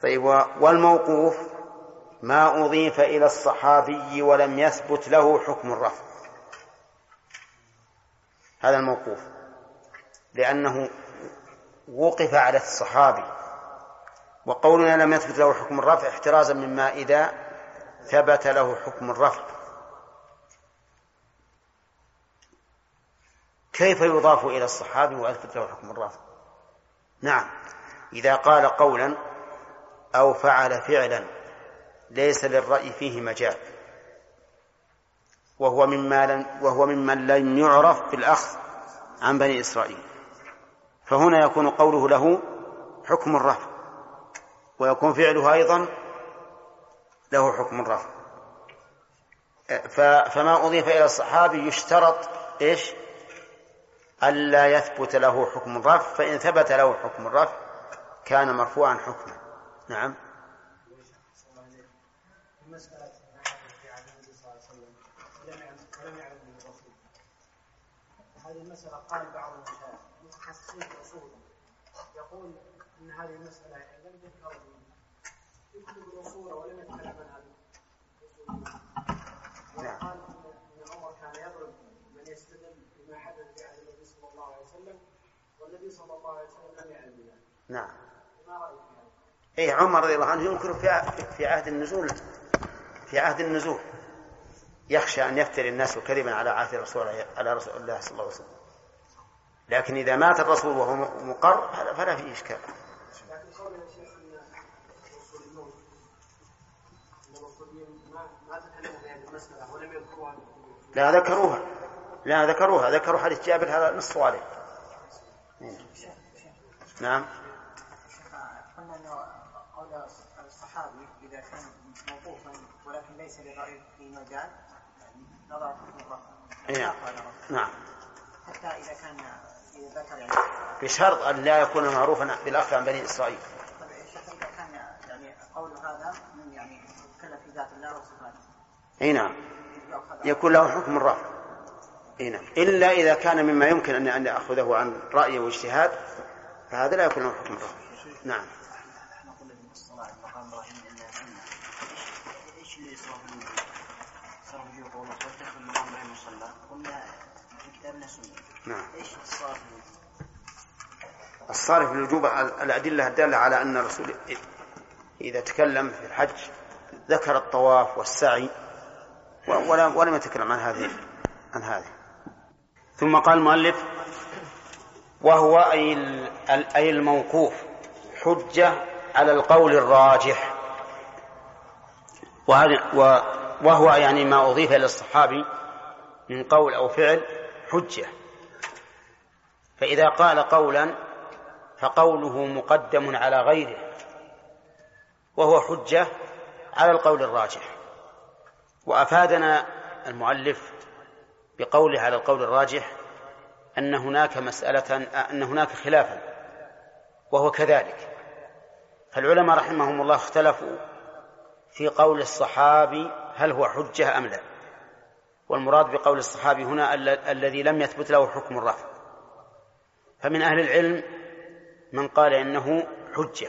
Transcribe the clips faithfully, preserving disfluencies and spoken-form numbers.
طيب، والموقوف ما أضيف إلى الصحابي ولم يثبت له حكم الرفع، هذا الموقوف لأنه وقف على الصحابي، وقولنا لم يثبت له حكم الرفع احترازا مما إذا ثبت له حكم الرفع. كيف يضاف إلى الصحابي ويثبت له حكم الرفع؟ نعم، إذا قال قولا أو فعل فعلا ليس للرأي فيه مجال، وهو ممن وهو ممن لم يعرف بالأخذ عن بني إسرائيل، فهنا يكون قوله له حكم الرفع، ويكون فعله أيضا له حكم الرفع. فما أضيف إلى الصحابي يشترط إيش؟ ألا يثبت له حكم الرفع، فإن ثبت له حكم الرفع كان مرفوعا حكما. نعم. مسألة في عهد النبي صلى الله عليه وسلم ولم يعلم من الرسول، هذه المسألة قال بعض المشايخ متخصصين في الأصول يقول أن هذه المسألة لم تذكر يكتب الأصول ولم يتكلم عن هذه الأصول. وقال أن عمر كان يضرب من يستدل بما حدث في عهد النبي صلى الله عليه وسلم والنبي صلى الله عليه وسلم لم يعلم بها. نعم. ما رأيك في هذا؟ إيه، عمر رضي الله عنه ينكر في عهد النزول في عهد النزول يخشى أن يفتري الناس كذبا على عهد الرسول على رسول الله صلى الله عليه وسلم، لكن إذا مات الرسول وهو مقر فلا فيه إشكال. لكن قول يا شيخ أن الرسوليون أن الرسوليين ما تكلموا في هذه المسألة ولم يذكروها. لا ذكروها لا ذكروها ذكروا حديث جابر، هذا نص عليه. نعم. قلنا أنه قول الصحابي إذا كان موقوفا ولكن ليس لرأي في مجال نظر حكم الرفع. نعم. حتى إذا كان إذا ذكر يعني بشرط أن لا يكون معروفا بالأخذ عن بني إسرائيل. طيب إذا كان يعني قول هذا من يعني يتكلم في ذات الله وصفاته. أي نعم، يكون له حكم الرفع. أي نعم، إلا إذا كان مما يمكن أن يأخذه عن رأي واجتهاد فهذا لا يكون له حكم الرفع. نعم. نعم. الصارف للوجوب الأدلة الدالة على أن الرسول إذا تكلم في الحج ذكر الطواف والسعي ولم يتكلم عن هذه عن هذه. ثم قال المؤلف: وهو أي الموقوف حجة على القول الراجح. وهو يعني ما أضيف إلى الصحابي من قول أو فعل حجة، فإذا قال قولا فقوله مقدم على غيره وهو حجة على القول الراجح. وأفادنا المؤلف بقوله على القول الراجح أن هناك مسألة أن هناك خلافا، وهو كذلك. فالعلماء رحمهم الله اختلفوا في قول الصحابي هل هو حجة أم لا، والمراد بقول الصحابي هنا الذي لم يثبت له حكم الرفع. فمن أهل العلم من قال إنه حجة،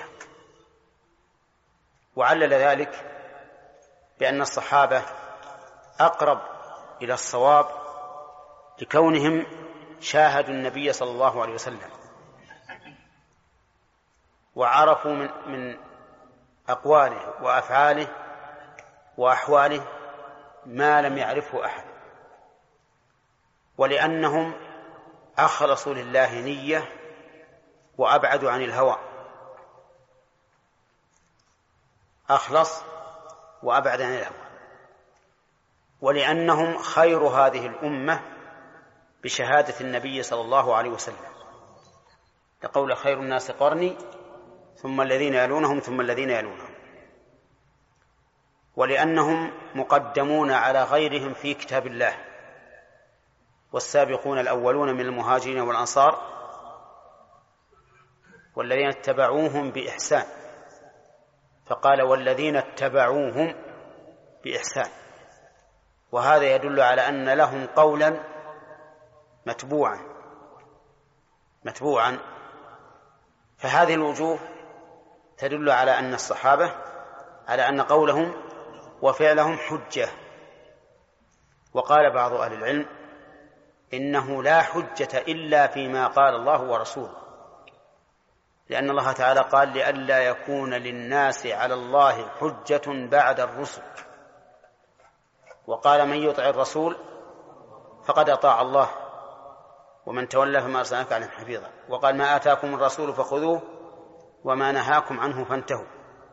وعلل ذلك بأن الصحابة أقرب إلى الصواب لكونهم شاهدوا النبي صلى الله عليه وسلم وعرفوا من, من أقواله وأفعاله وأحواله ما لم يعرفه أحد، ولأنهم أخلصوا لله نية وأبعدوا عن الهوى. أخلص وأبعد عن الهوى، ولأنهم خير هذه الأمة بشهادة النبي صلى الله عليه وسلم، لقول خير الناس قرني ثم الذين يلونهم ثم الذين يلونهم. ولأنهم مقدمون على غيرهم في كتاب الله، والسابقون الأولون من المهاجرين والأنصار والذين اتبعوهم بإحسان، فقال والذين اتبعوهم بإحسان، وهذا يدل على أن لهم قولا متبوعا متبوعا فهذه الوجوه تدل على أن الصحابة على أن قولهم وفعلهم حجة. وقال بعض أهل العلم إنه لا حجة إلا فيما قال الله ورسوله، لأن الله تعالى قال لئلا يكون للناس على الله حجة بعد الرسل، وقال من يطع الرسول فقد أطاع الله ومن تولى فما أرسلناك عليهم حفيظا، وقال ما آتاكم الرسول فخذوه وما نهاكم عنه فانتهوا.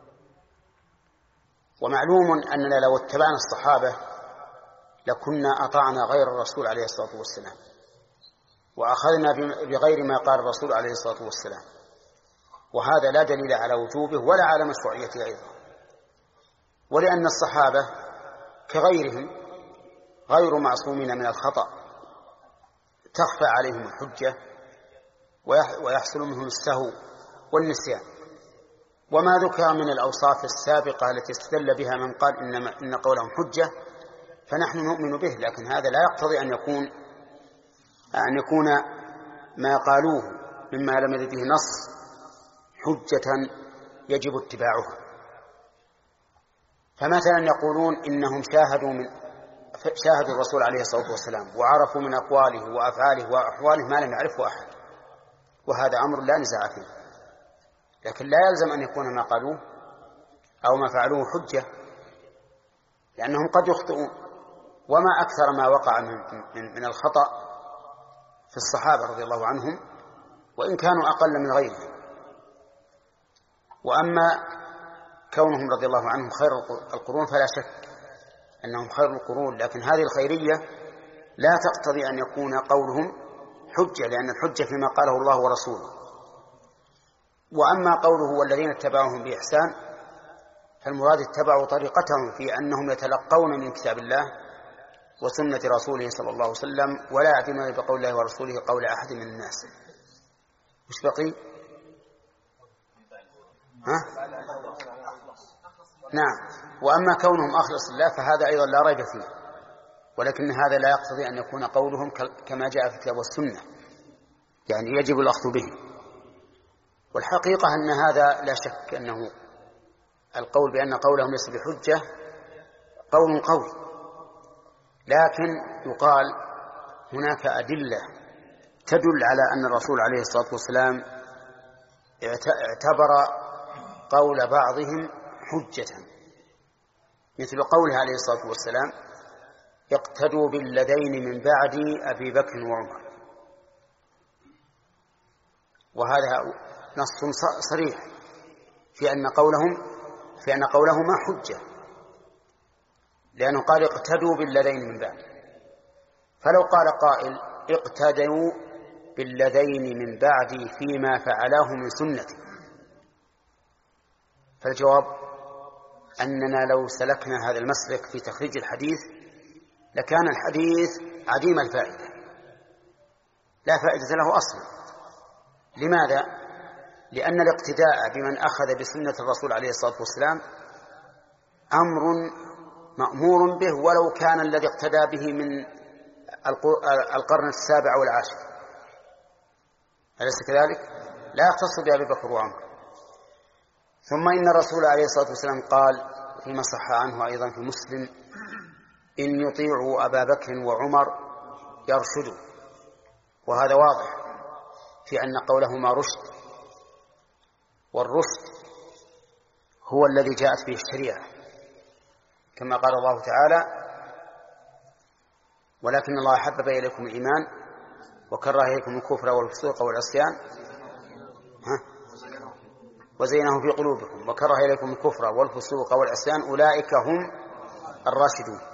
ومعلوم أننا لو اتبعنا الصحابة لكنا أطعنا غير الرسول عليه الصلاة والسلام وأخذنا بغير ما قال الرسول عليه الصلاة والسلام، وهذا لا دليل على وجوبه ولا على مشروعيته أيضا. ولأن الصحابة كغيرهم غير معصومين من الخطأ، تخفى عليهم الحجة ويحصل منهم السهو والنسيان. وما ذكر من الأوصاف السابقة التي استدل بها من قال إن, إن قولهم حجة فنحن نؤمن به، لكن هذا لا يقتضي أن يكون أن يكون ما قالوه مما لم يرد به نص حجة يجب اتباعها. فمثلا يقولون إنهم شاهدوا من شاهدوا الرسول عليه الصلاة والسلام وعرفوا من أقواله وأفعاله وأحواله ما لم يعرفه أحد، وهذا أمر لا نزاع فيه، لكن لا يلزم أن يكون ما قالوه أو ما فعلوه حجة، لأنهم قد يخطئون. وما أكثر ما وقع من, من, من الخطأ في الصحابة رضي الله عنهم وإن كانوا أقل من غيرهم. وأما كونهم رضي الله عنهم خير القرون فلا شك أنهم خير القرون، لكن هذه الخيرية لا تقتضي أن يكون قولهم حجة، لأن الحجة فيما قاله الله ورسوله. وأما قوله والذين اتبعوهم بإحسان فالمراد اتبعوا طريقتهم في أنهم يتلقون من كتاب الله وسنة رسوله صلى الله عليه وسلم ولا يعتمدون بقول الله ورسوله قول أحد من الناس. مش بقي؟ ها؟ نعم. وأما كونهم أخلص الله فهذا أيضا لا ريب فيه، ولكن هذا لا يقتضي أن يكون قولهم كما جاء في الكتاب والسنة، يعني يجب الأخذ به. والحقيقة أن هذا لا شك أنه القول بأن قولهم ليس بحجة قول قوي، لكن يقال هناك أدلة تدل على أن الرسول عليه الصلاة والسلام اعتبر قول بعضهم حجة، مثل قوله عليه الصلاة والسلام اقتدوا بالذين من بعدي أبي بكر وعمر، وهذا نص صريح في أن قولهم في أن قولهما حجة، لأنه قال اقتدوا بالذين من بعد. فلو قال قائل اقتدوا بالذين من بعدي فيما فعلاه من سنتي، فالجواب أننا لو سلكنا هذا المسلك في تخريج الحديث لكان الحديث عديم الفائدة، لا فائدة له أصلا. لماذا؟ لأن الاقتداء بمن أخذ بسنة الرسول عليه الصلاة والسلام أمر مأمور به ولو كان الذي اقتدى به من القرن السابع والعاشر، أليس كذلك؟ لا يختص بأبي بكر وعمر. ثم إن الرسول عليه الصلاة والسلام قال فيما صح عنه أيضا في مسلم إن يطيعوا أبا بكر وعمر يرشدوا، وهذا واضح في أن قولهما رشد، والرشد هو الذي جاءت به الشريعة، كما قال الله تعالى ولكن الله حبب إليكم الإيمان وكره إليكم الكفر والفسوق والعصيان وزينه في قلوبكم وكره إليكم الكفر والفسوق والعصيان أولئك هم الراشدون.